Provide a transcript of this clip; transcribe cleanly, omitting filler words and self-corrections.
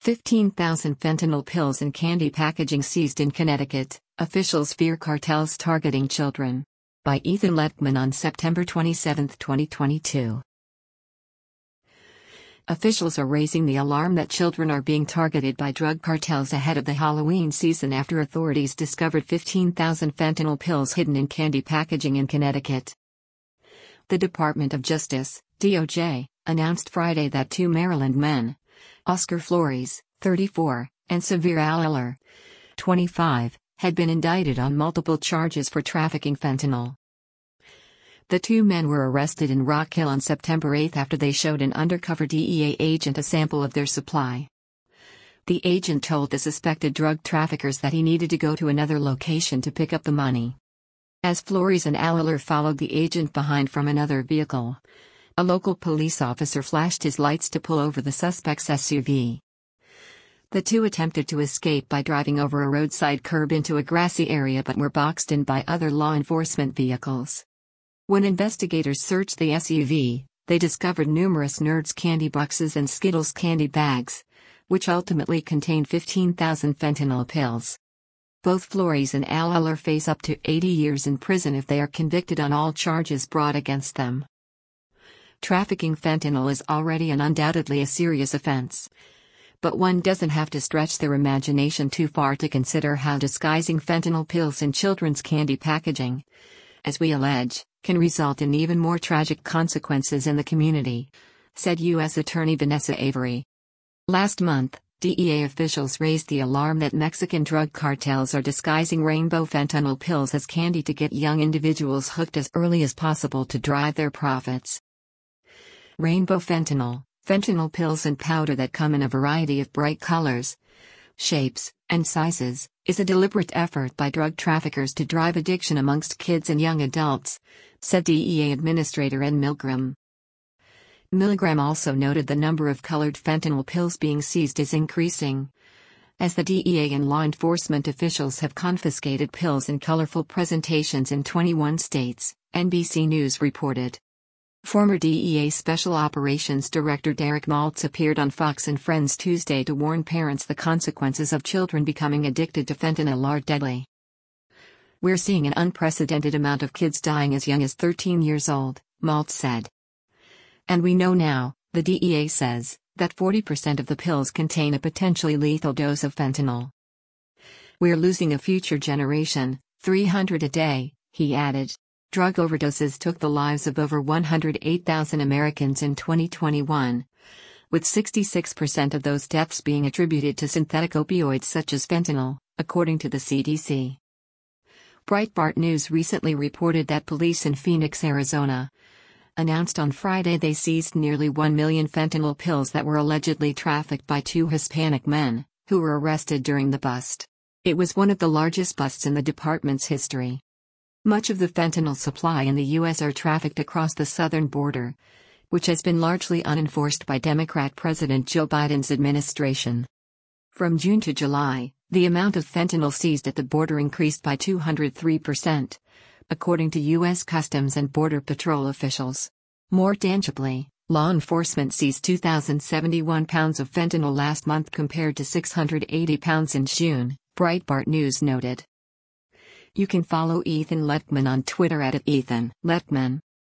15,000 fentanyl pills in candy packaging seized in Connecticut. Officials fear cartels targeting children. By Ethan Lettman on September 27, 2022. Officials are raising the alarm that children are being targeted by drug cartels ahead of the Halloween season after authorities discovered 15,000 fentanyl pills hidden in candy packaging in Connecticut. The Department of Justice, DOJ, announced Friday that two Maryland men, Oscar Flores, 34, and Severe Alaler, 25, had been indicted on multiple charges for trafficking fentanyl. The two men were arrested in Rock Hill on September 8 after they showed an undercover DEA agent a sample of their supply. The agent told the suspected drug traffickers that he needed to go to another location to pick up the money. As Flores and Alaler followed the agent behind from another vehicle, a local police officer flashed his lights to pull over the suspect's SUV. The two attempted to escape by driving over a roadside curb into a grassy area but were boxed in by other law enforcement vehicles. When investigators searched the SUV, they discovered numerous Nerds candy boxes and Skittles candy bags, which ultimately contained 15,000 fentanyl pills. Both Flores and Alaler face up to 80 years in prison if they are convicted on all charges brought against them. Trafficking fentanyl is already an undoubtedly a serious offense. But one doesn't have to stretch their imagination too far to consider how disguising fentanyl pills in children's candy packaging, as we allege, can result in even more tragic consequences in the community, said U.S. Attorney Vanessa Avery. Last month, DEA officials raised the alarm that Mexican drug cartels are disguising rainbow fentanyl pills as candy to get young individuals hooked as early as possible to drive their profits. Rainbow fentanyl pills and powder that come in a variety of bright colors, shapes, and sizes, is a deliberate effort by drug traffickers to drive addiction amongst kids and young adults, said DEA Administrator Ed Milgram. Milgram also noted the number of colored fentanyl pills being seized is increasing, as the DEA and law enforcement officials have confiscated pills in colorful presentations in 21 states, NBC News reported. Former DEA Special Operations Director Derek Maltz appeared on Fox and Friends Tuesday to warn parents the consequences of children becoming addicted to fentanyl are deadly. "We're seeing an unprecedented amount of kids dying as young as 13 years old," Maltz said. "And we know now," the DEA says, that 40% of the pills contain a potentially lethal dose of fentanyl. "We're losing a future generation, 300 a day," he added. Drug overdoses took the lives of over 108,000 Americans in 2021, with 66% of those deaths being attributed to synthetic opioids such as fentanyl, according to the CDC. Breitbart News recently reported that police in Phoenix, Arizona, announced on Friday they seized nearly 1 million fentanyl pills that were allegedly trafficked by two Hispanic men, who were arrested during the bust. It was one of the largest busts in the department's history. Much of the fentanyl supply in the U.S. are trafficked across the southern border, which has been largely unenforced by Democrat President Joe Biden's administration. From June to July, the amount of fentanyl seized at the border increased by 203%, according to U.S. Customs and Border Patrol officials. More tangibly, law enforcement seized 2,071 pounds of fentanyl last month compared to 680 pounds in June, Breitbart News noted. You can follow Ethan Lettman on Twitter at @EthanLettman.